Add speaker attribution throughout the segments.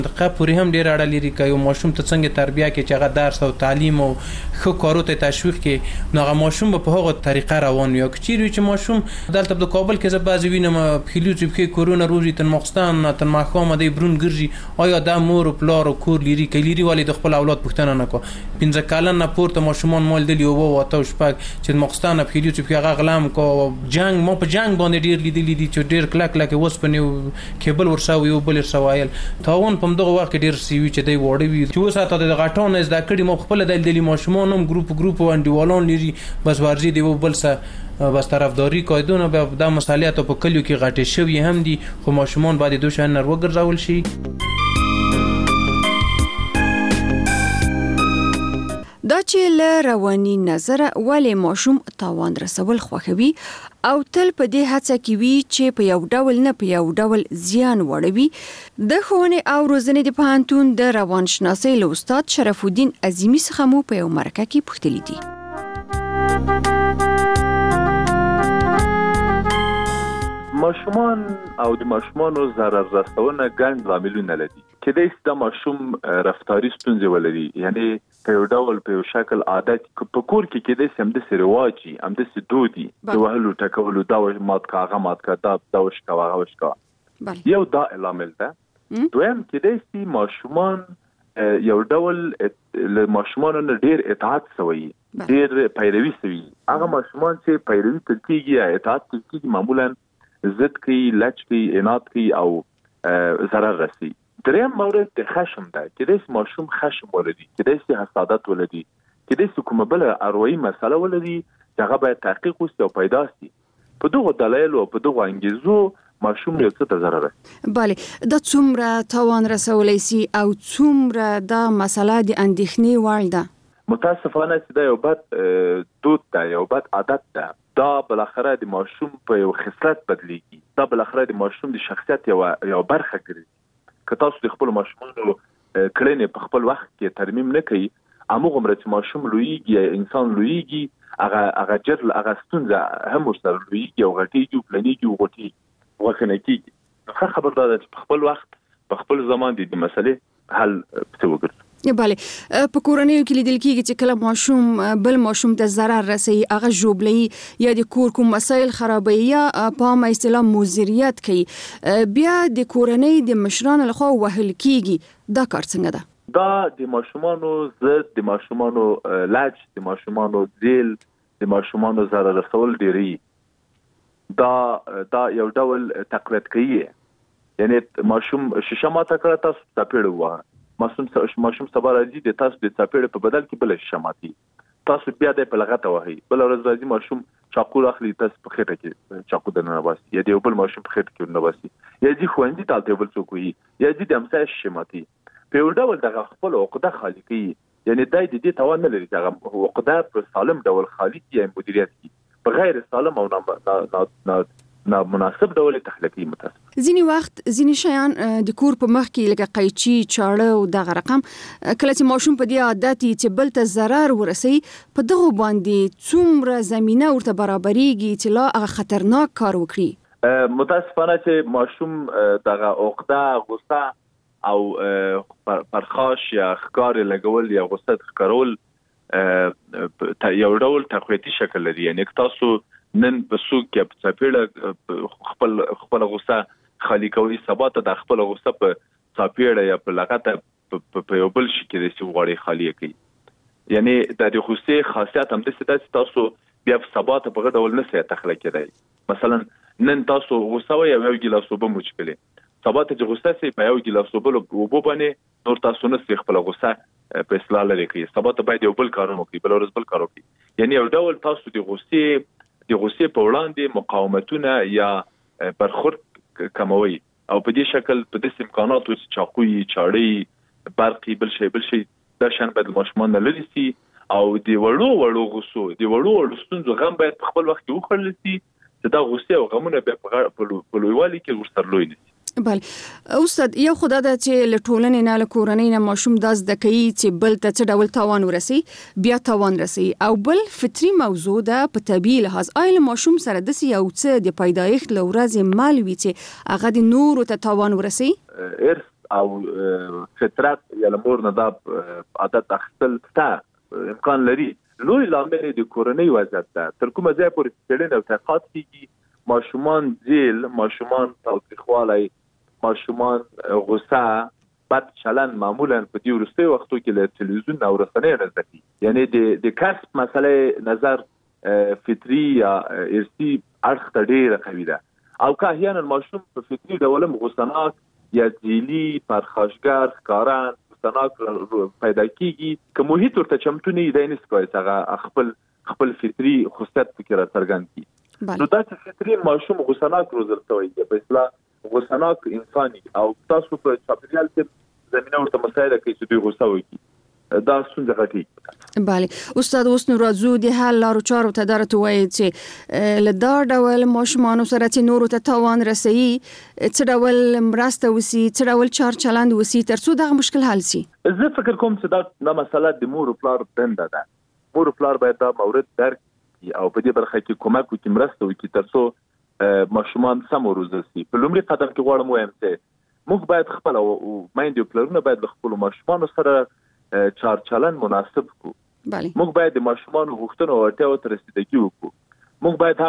Speaker 1: دقه پوری هم ډیر اړه لري که یو ماشوم ته څنګه تربیه کې چې هغه درس او تعلیم او ښه کارو ته تشویق کې نو هغه ماشوم به په هغه طریقه روان وي. او که چیرې چې ماشوم دلته د کابل کې زه بعضې وینم پهلوځي پښې کورونه روزي تر ماخستن تر ماښامه دی برون ګرځي. آیا دا مور او پلار او کور لري که لري ولې د خپل اولاد پوښتنه نه کوه؟ 15 کلن نه پورته ماشومان مال دلي اوبه واته شپږ چې د ماخستن پهلوځي پښې هغه غلام کو جنگ ما په جنگ باندې ډیر لیدلی دي چې ډیر کلک وسپنې کېبل ورساوي او بل ورسوایل تاون په دغه وخت کې ډیر سیوي چې دی وړي وي چې وساته د غټون زده کړي مو خپل دلدلي ماشومان هم ګروپ انډیوالان لري بس ورزي دی بل څه بس طرفداري کوي به د مسالیت په کلیو کې غټې شوی هم دي خو ماشومان باید دوه شان وګرځول شي.
Speaker 2: دا چې له رواني نظر ولې ماشوم تاوان رسول خوښوي او تل په دې هڅه کې وي چې په یو ډول نه په یو ډول زیان وړوي. د ښوونې او روزنې د پوهنتون د روانشناسۍ له استاد شرف الدین عظیمي څخه مو په یو مرکه کې پوښتلي دي.
Speaker 3: ماشومان او د ماشومانو ضرر رسونه ګڼ لاملونه لري. کله چې د ماشوم رفتاري ستونزې ولري یعنی په یو ډول په یو شکل عادت په کور کې کېدای شي هم د سرواجی هم د سدودي د وهلو ټکولو دا مات کا دا وشکا وشکا یو دا لامل ده. دویم کېدای شي ماشومان یو ډول له ماشومانو نه ډیر اطاعت سوي ډیر پیروي سوي. هغه ماشومان چې پیروي کوي یا اطاعت کوي معمولا ضد کوي لچ کوي عناد کوي او ضرر رسي. دریم مورد د خشم ده. کېدای شي ماشوم خشم ولري کېدای شي حسادت ولري کېدای شي کومه بل اروایي مسله ولري چې هغه باید تحقیق وشي او پیدا شي. په دغه دلایل او په دغه انګیزو ماشوم یو څه ته ضرر رسي.
Speaker 2: بله دا څومره تاوان رسولی شي او څومره دا مسله د اندېښنې وړ ده؟
Speaker 3: متاسفانه چې دا یو بد دود ده یو بد عادت ده. دا بالاخره د ماشوم په یو خصلت بدلیږي. دا بالاخره د ماشوم د شخصیت یو برخه ګرځي. که تاسو د خپل ماشومانو کړنې په خپل وخت کې ترمیم نه کوي همغه مرچ ماشوم لویږي انسان لویږي هغه جرل هغه ستونزه هم ورسره لویږي او غټیږي پلانیږي او غټیږي وخت کېږي. نو خبردار ده چې په خپل وخت په خپل زمان د مسلې حل څه وکړي.
Speaker 2: بله په کورنیو کې لیدل کېږي چې کله ماشوم بل ماشوم ته ضرر رسوي هغه ژوبلوي یا د کور کوم مسایل خرابوي یا په عامه اصطلاح مضریت کوي بیا د کورنۍ د مشرانو لخوا وهل کېږي. دا کار څنګه ده؟
Speaker 3: دا د ماشومانو ضد د ماشومانو لج د ماشومانو ذیل د ماشومانو ضرر رسول ډیری دا یو ډول تقلید کوي. یعنی ماشوم شیشه ماته کړه تاسو څپېړه ووهه ماشوم سبا راځي د تاسو د څپېړې په بدل کې بل شیشه ماتي تاسو بیا د په لغته وهي بل ورځ راځي ماشوم چاقو اخلي تاسو په خېټه کې چاقو د نه باسي یا د بل ماشوم په خېټه کې نه باسي یا دي خوندې تاسو بل څوک وي یا دي د امسا شیشه ماتي په یو ډول دغه خپل عقده خالي کوي. یعنی دای د دې توان نه لري چې هغه عقده په سالم ډول خالي یا مدیریت کوي په غیر سالم او مناسب ډول تخلیقي متاسف.
Speaker 2: ځینی وخت ځینی شیان د کور په مخ کې لکه قیچي چاړه او دغه رقم کله چې ماشوم په دې عادت چې بل ته ضرر ورسي په دغه باندې څومره زمينه ورته برابرېږي چې لا هغه خطرناک کار وکړي.
Speaker 3: متاسفانه چې ماشوم دغه عقده غصه او پرخاش یا ښکار لګول یا غصه ښکارول یو ډول تقویتي شکل لري. یعنی تاسو نن په سوق کې په څپېړه خپل غصه خالی کوي سبا ته د خپل غصه په څپېړه یا په لغته په یو بل شي کې د سی وغړي خالی کوي. یعنی د غصې خاصیت هم د ستاسو تاسو بیا په سبا ته په ډول نه سي تخلیق کړئ. مثلا نن تاسو غصه وي یو ګیلاس وبو مشکله سبا ته غصه سي په یو ګیلاس وبو باندې نور تاسو نه سي خپل غصه په اصلاح لري کوي سبا ته باید یو بل کارونه کوي بل ورځ بل کار کوي. یعنی یو ډول تاسو د غصې په وړاندې مقاومتونه یا برخورد کموي او په دې شکل په دې امکاناتو چې چاقوي چاړي برقي بل شي دا شان باید ماشومان لري سي او د وړو غصو د وړو ستونزو غم باید په خپل وخت وخړل سي چې دا غصې او غمونه په لویوالي کې ورسره لوی نشي.
Speaker 2: بله استاد یو خدا ده چې له ټولنې نه له کورنۍ نه ماشوم دا زده کوي چې بل ته څه ډول تاوان ورسي بیا تاوان رسي او بل فطري موضوع ده په طبیعي لحاظ آیا له ماشوم سره داسې یو څه د پیدایښت له ورځې مل وي چې هغه د نورو ته تاوان ورسي؟
Speaker 3: ارث او فطرت یا لمور نه دا عادت اخیستل ته امکان لري. لوی لامل د کورنۍ وضعیت ده. تر کومه ځای پورې څېړنې او تحقیقات کېږي ماشومان ځیل، ماشومان تاوتریخوالی، ماشومان غصه، بد چلند معمولا په دې وروستیو وختو کې له تلویزیون او رسنیو نه زده کېږي. یعنې د کسب مسئله نظر فطري یا ارثي اړخ ته ډېره قوي ده. او که احیانا ماشوم په فطري ډول هم غصناک یا ځیلي، پرخاشګر، ښکارن، غصناک پیدا کېږي، که محیط ورته چمتو نه وي دی نشي کولی چې هغه خپل فطري خصوصیت پکې راڅرګند کړي. نو دا چې فطري ماشوم غصناک روزل شوی دی، په اصطلاح غصناک انساني، او تاسو په چاپېریال کې زمینه ورته مساعده کوي چې دوی غصه وکړي، دا ستونزه غټي.
Speaker 2: بله استاد، اوس نو راځو د حل لارو چارو ته درته وایي چې له دا ډول ماشومانو سره چې نورو ته تاوان رسوي څه ډول مرسته وسي، څه ډول چار چلند وسي تر څو دغه مشکل حل سي؟
Speaker 3: زه فکر کوم چې دا مسله د مور او پلار دنده ده. مور او پلار باید دا مورد درک کړي او په دې برخه کې کومک وکړي، مرسته وکړي تر څو ماشومان سم وروزل سي. په لومړي قدم کې غواړم وایم چې موږ باید خپل او میندې او پلرونه باید له خپلو ماشومانو سره چار چلند مناسب کو. موږ باید د ماشومانو غوښتنو او اړتیاوو ته رسیدګي وکړو. موږ باید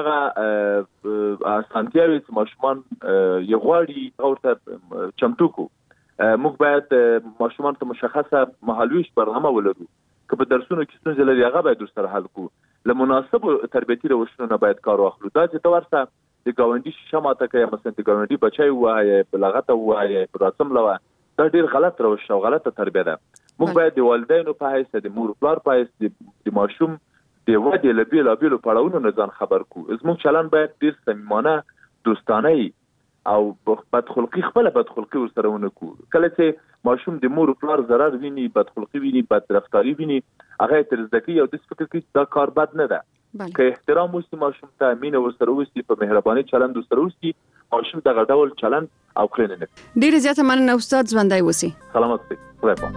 Speaker 3: هغه اسانتیاوې چې ماشومان یې غواړي هغه ورته چمتو کړو. موږ باید ماشومان ته مشخصه مهالویش برنامه ولرو. که په درسونو کې ستونزې لري هغه باید ورسره حل کړو. له مناسبو تربیتي روشونو نه باید کار واخلو. دا چې ته ورته د ګاونډي شیشه ماته کوې، مثلا د ګاونډي بچی ووایې، په لغته ووایې، په راسم لوه، دا ډېر غلط روش او غلطه تربیه ده. موږ باید د والدینو په حیث، د مور پلار په حیث د ماشوم د ودې له بېلابېلو پړاوونو نه ځان خبر کړو. زموږ چلند باید ډېر صمیمانه، دوستانه او بدخلقي، خپله بدخلقي ورسره ونه کړو. کله چې ماشوم د مور پلار ضرر ویني، بدخلقي ویني، بدرفتاري ویني، هغه یې تر زده کوي او داسې فکر کوي دا کار بد نه ده. که احترام وسي ماشوم ته، مینه ورسره وسي، په مهرباني چلند ورسره وسي، ماشوم دغه ډول چلند او کړنې نه کوي.
Speaker 2: ډېره زیاته مننه استاد، ژوندی اوسئ.
Speaker 3: سلامت اوسئ. خدای پاک.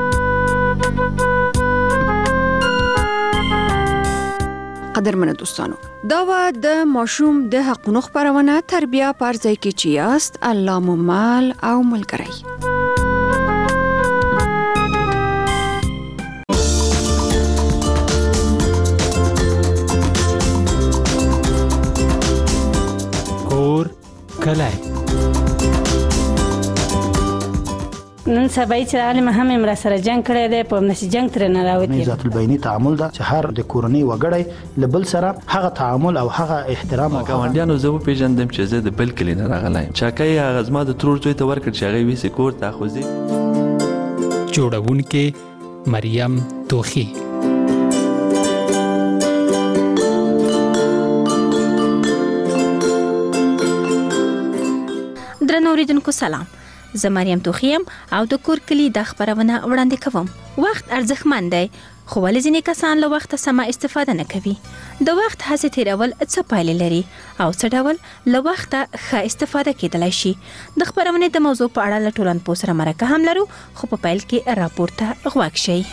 Speaker 2: قدرمنه دوستانو، دا و د ماشوم د حقونو خبرونه تربیه پر ځای کې چې یاست، الله مو مال او ملګری.
Speaker 4: کور کلی
Speaker 5: نن سبا چې عالم هم امر سره جنگ کړی دی، په نشي جنگ تر نه راوتی.
Speaker 6: ذات البینی تعامل دا چې هر د کورنۍ وګړی لبل سره هغه تعامل او هغه احترام.
Speaker 7: ګاونډیانو زه پیژندم چې زه د بل کلی نه راغلی، چاکای هغه زما د ترور زوی ته ورکړ چې هغه ویسي کور ته خوځي.
Speaker 4: جوړونکې مریم توخی.
Speaker 8: درنو اوریدونکو سلام، زه مریم توخیم او د کور کلی د خبرونه وړاندې کوم. وخت ارزښتمن دی، خو ولې ځینې کسان له وخته سمه استفاده نه کوي؟ د وخت هڅې تیرول څه پایلې لري او څه ډول له وخته ښه استفاده کېدلی شي؟ د خبرونې د موضوع په اړه له ټولنپوه سره مرکه هم لرو، خو په پیل کې راپور ته غوږ شئ.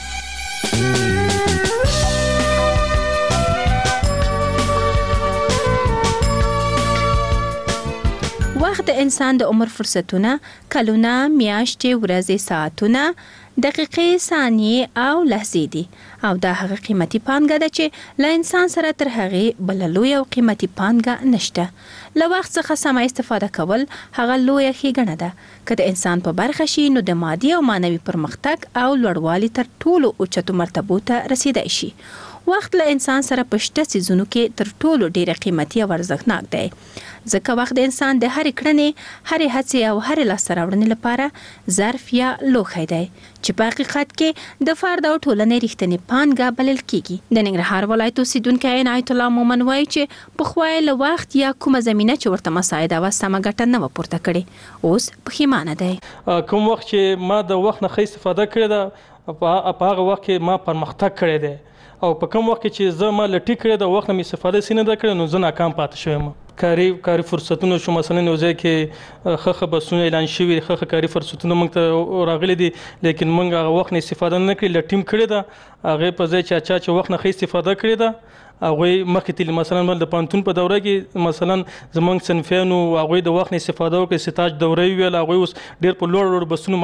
Speaker 8: وخت د انسان د عمر فرصتونه، کلونه، میاشتې، ورځې، ساعتونه، دقیقې، ثانیې او لحظې دي، او دا هغه قیمتي پانګه ده چې له انسان سره تر هغې بله لویه او قیمتي پانګه نشته. له وخت څخه سمه استفاده کول هغه لویه ښېګڼه ده. که د انسان په برخه شي نو د مادي او معنوي پرمختګ او لوړوالي تر ټولو اوچتو مرتبو ته رسیدای شي. وخت له انسان سره په شته څیزونو کې تر ټولو ډیره قیمتي او ارزښتناک دی، ځکه وخت د انسان د هرې کړنې، هرې هڅې او هرې لاسته راوړنې لپاره ظرف یا لوښی دی چې په حقیقت کې د فرد او ټولنې رښتینې پانګه بلل کېږي. د ننګرهار ولایت اوسیدونکی عنایت الله مومن وایي چې پخوا یې له وخت یا کومه زمینه چې ورته مساعده وه سمه ګټه نه وه پورته کړې، اوس پښیمانه دی.
Speaker 9: کوم وخت چې ما د وخت نه ښه استفاده کړې ده، په هغه وخت کې ما پرمختګ کړی دی، او په کوم وخت کې چې زه ما لټي کړې د وخت نه مې استفاده سینه ده کړې، نو زه ناکام پاتې شوم. کاري فرصتونه شو، مثلا یو ځای کې ښه بسونه اعلان شوي، ښه کاري فرصتونه موږ ته راغلي دي، لیکن موږ هغه وخت نه استفاده نه کړې، لټیم کړې ده. هغې په ځای چې وخت نه ښه استفاده کړې ده، هغوی مخکې تللي. مثلا د پوهنتون په دوره کې مثلا زموږ صنفیانو هغوی د وخت نه استفاده وکړې، ستاج دوره یې ویل، هغوی اوس ډېر په لوړ بسونو